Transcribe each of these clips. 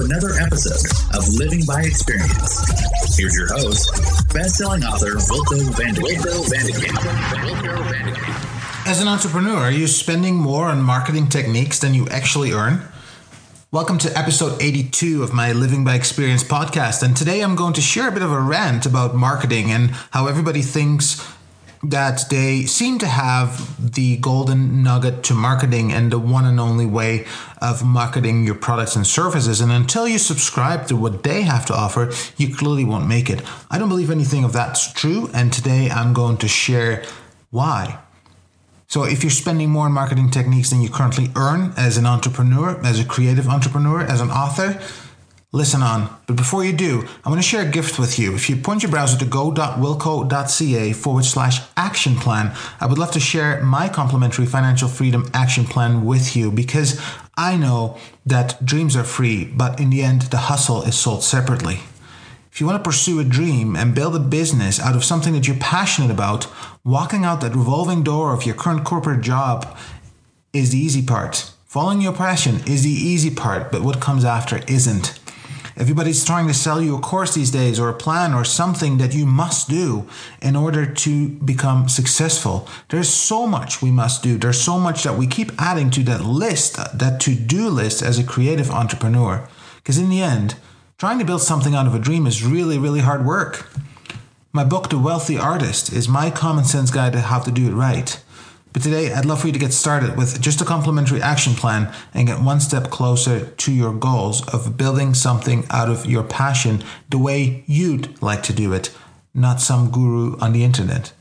another episode of Living by Experience. Here's your host, best-selling author Wilco Vandekamp. As an entrepreneur, are you spending more on marketing techniques than you actually earn? Welcome to episode 82 of my Living by Experience podcast. And today I'm going to share a bit of a rant about marketing and how everybody thinks that they seem to have the golden nugget to marketing and the one and only way of marketing your products and services. And until you subscribe to what they have to offer, you clearly won't make it. I don't believe anything of that's true. And today I'm going to share why. So if you're spending more on marketing techniques than you currently earn as an entrepreneur, as a creative entrepreneur, as an author, listen on. But before you do, I want to share a gift with you. If you point your browser to go.wilco.ca/action plan, I would love to share my complimentary financial freedom action plan with you, because I know that dreams are free, but in the end, the hustle is sold separately. If you want to pursue a dream and build a business out of something that you're passionate about, walking out that revolving door of your current corporate job is the easy part. Following your passion is the easy part, but what comes after isn't. Everybody's trying to sell you a course these days, or a plan, or something that you must do in order to become successful. There's so much we must do. There's so much that we keep adding to that list, that to-do list as a creative entrepreneur. Because in the end, trying to build something out of a dream is really, really hard work. My book, The Wealthy Artist, is my common sense guide to how to do it right. But today, I'd love for you to get started with just a complimentary action plan and get one step closer to your goals of building something out of your passion the way you'd like to do it, not some guru on the internet.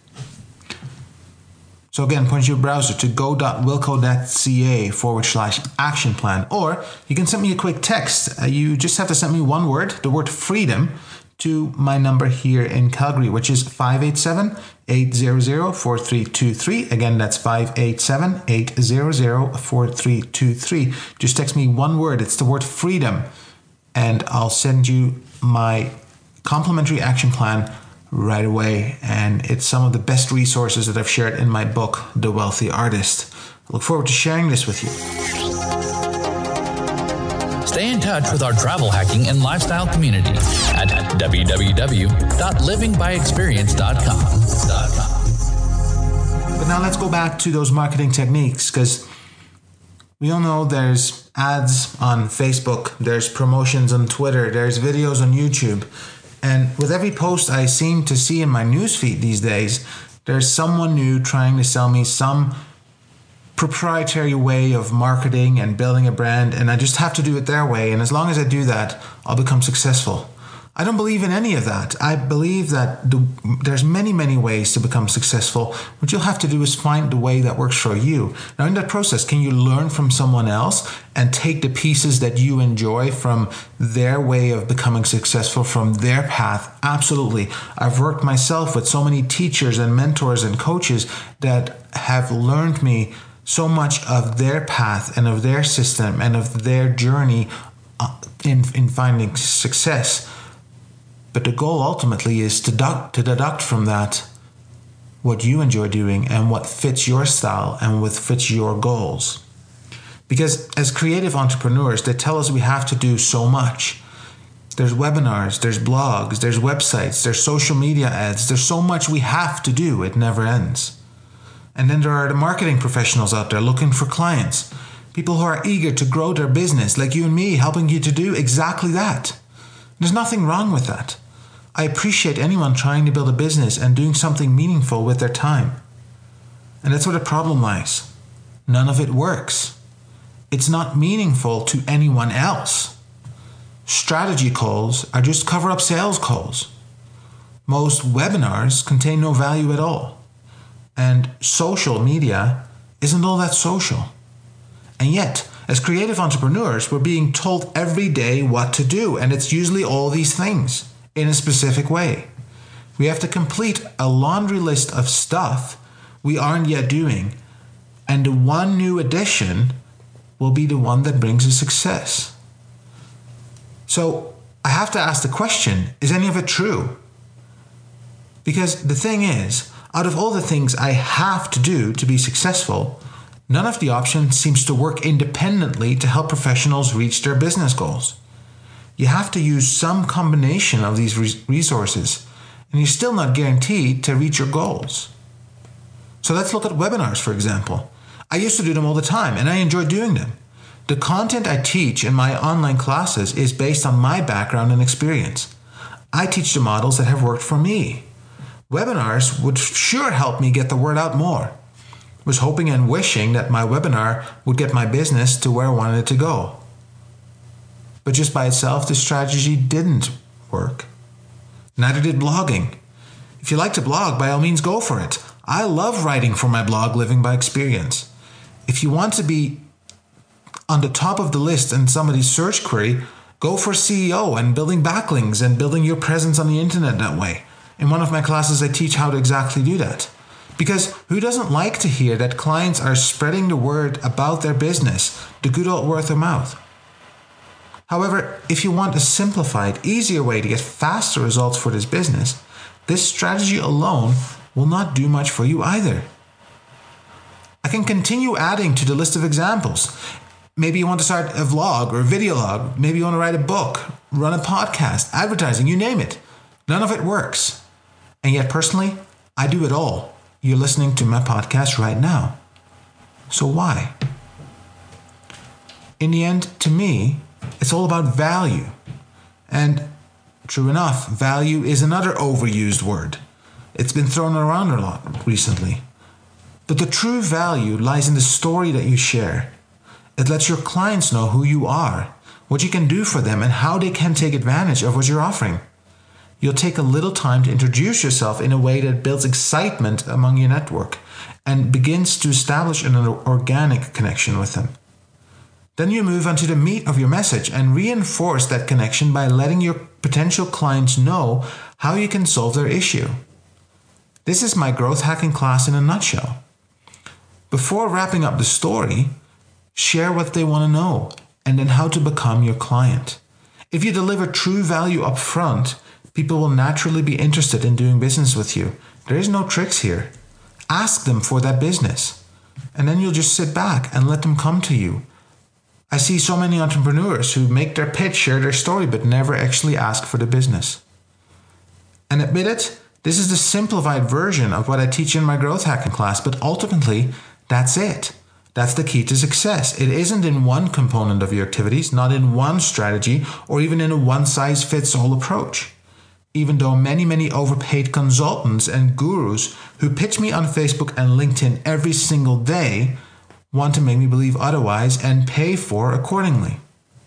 So again, point your browser to go.wilco.ca/action plan, or you can send me a quick text. You just have to send me one word, the word freedom, to my number here in Calgary, which is 587-800-4323. Again, that's 587-800-4323. Just text me one word. It's the word freedom. And I'll send you my complimentary action plan right away. And it's some of the best resources that I've shared in my book, The Wealthy Artist. I look forward to sharing this with you. Stay in touch with our travel hacking and lifestyle community at www.livingbyexperience.com. But now let's go back to those marketing techniques, because we all know there's ads on Facebook, there's promotions on Twitter, there's videos on YouTube. And with every post I seem to see in my newsfeed these days, there's someone new trying to sell me some proprietary way of marketing and building a brand, and I just have to do it their way. And as long as I do that, I'll become successful. I don't believe in any of that. I believe that there's many, many ways to become successful. What you'll have to do is find the way that works for you. Now, in that process, can you learn from someone else and take the pieces that you enjoy from their way of becoming successful, from their path? Absolutely. I've worked myself with so many teachers and mentors and coaches that have learned me so much of their path and of their system and of their journey in finding success. But the goal ultimately is to deduct from that what you enjoy doing and what fits your style and what fits your goals. Because as creative entrepreneurs, they tell us we have to do so much. There's webinars, there's blogs, there's websites, there's social media ads. There's so much we have to do. It never ends. And then there are the marketing professionals out there looking for clients. People who are eager to grow their business, like you and me, helping you to do exactly that. There's nothing wrong with that. I appreciate anyone trying to build a business and doing something meaningful with their time. And that's where the problem lies. None of it works. It's not meaningful to anyone else. Strategy calls are just cover-up sales calls. Most webinars contain no value at all. And social media isn't all that social. And yet, as creative entrepreneurs, we're being told every day what to do. And it's usually all these things in a specific way. We have to complete a laundry list of stuff we aren't yet doing. And the one new addition will be the one that brings us success. So I have to ask the question, is any of it true? Because the thing is, out of all the things I have to do to be successful, None of the options seems to work independently to help professionals reach their business goals. you have to use some combination of these resources, and you're still not guaranteed to reach your goals. So let's look at webinars, for example. I used to do them all the time, and I enjoy doing them. The content I teach in my online classes is based on my background and experience. I teach the models that have worked for me. Webinars would sure help me get the word out more. I was hoping and wishing that my webinar would get my business to where I wanted it to go. But just by itself, this strategy didn't work. Neither did blogging. If you like to blog, by all means go for it. I love writing for my blog, Living by Experience. If you want to be on the top of the list in somebody's search query, go for SEO and building backlinks and building your presence on the internet that way. In one of my classes, I teach how to exactly do that. Because who doesn't like to hear that clients are spreading the word about their business, the good old word of mouth? However, if you want a simplified, easier way to get faster results for this business, this strategy alone will not do much for you either. I can continue adding to the list of examples. Maybe you want to start a vlog or a video log. Maybe you want to write a book, run a podcast, advertising, you name it. None of it works. And yet personally, I do it all. You're listening to my podcast right now. So why? In the end, to me, it's all about value. And true enough, value is another overused word. It's been thrown around a lot recently. But the true value lies in the story that you share. It lets your clients know who you are, what you can do for them, and how they can take advantage of what you're offering. You'll take a little time to introduce yourself in a way that builds excitement among your network and begins to establish an organic connection with them. Then you move on to the meat of your message and reinforce that connection by letting your potential clients know how you can solve their issue. This is my growth hacking class in a nutshell. Before wrapping up the story, share what they want to know and then how to become your client. If you deliver true value up front, people will naturally be interested in doing business with you. There is no tricks here. Ask them for that business, and then you'll just sit back and let them come to you. I see so many entrepreneurs who make their pitch, share their story, but never actually ask for the business. And admit it, this is the simplified version of what I teach in my growth hacking class, but ultimately, that's it. That's the key to success. It isn't in one component of your activities, not in one strategy, or even in a one-size-fits-all approach. Even though many overpaid consultants and gurus who pitch me on Facebook and LinkedIn every single day want to make me believe otherwise and pay for accordingly.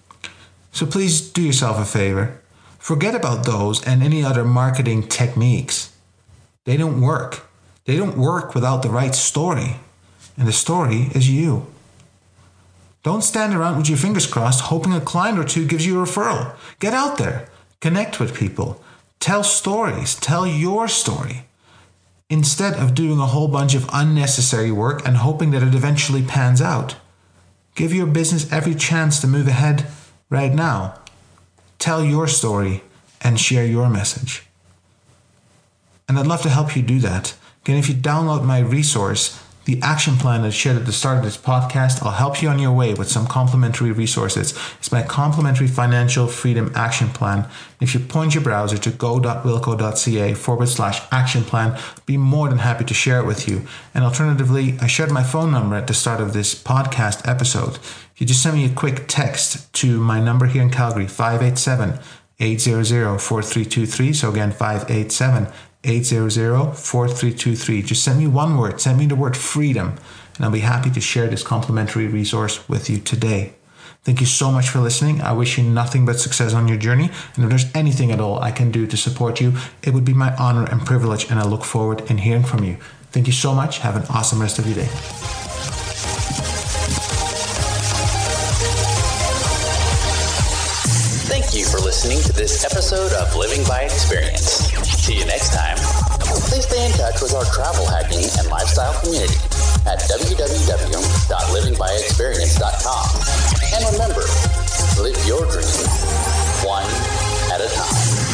So please do yourself a favor. Forget about those and any other marketing techniques. They don't work. They don't work without the right story. And the story is you. Don't stand around with your fingers crossed hoping a client or two gives you a referral. Get out there. Connect with people. Tell stories. Tell your story. Instead of doing a whole bunch of unnecessary work and hoping that it eventually pans out, give your business every chance to move ahead right now. Tell your story and share your message. And I'd love to help you do that. Again, if you download my resource, the action plan that I shared at the start of this podcast, I'll help you on your way with some complimentary resources. It's my complimentary financial freedom action plan. If you point your browser to go.wilco.ca/action plan, I'd be more than happy to share it with you. And alternatively, I shared my phone number at the start of this podcast episode. If you just send me a quick text to my number here in Calgary, 587-800-4323. So again, 587-800-4323. Just send me one word. Send me the word freedom, and I'll be happy to share this complimentary resource with you today. Thank you so much for listening. I wish you nothing but success on your journey. And if there's anything at all I can do to support you, it would be my honor and privilege, and I look forward in hearing from you. Thank you so much. Have an awesome rest of your day. Thank you for listening to this episode of Living by Experience. See you next time. Please stay in touch with our travel hacking and lifestyle community at www.livingbyexperience.com. And remember, live your dream one at a time.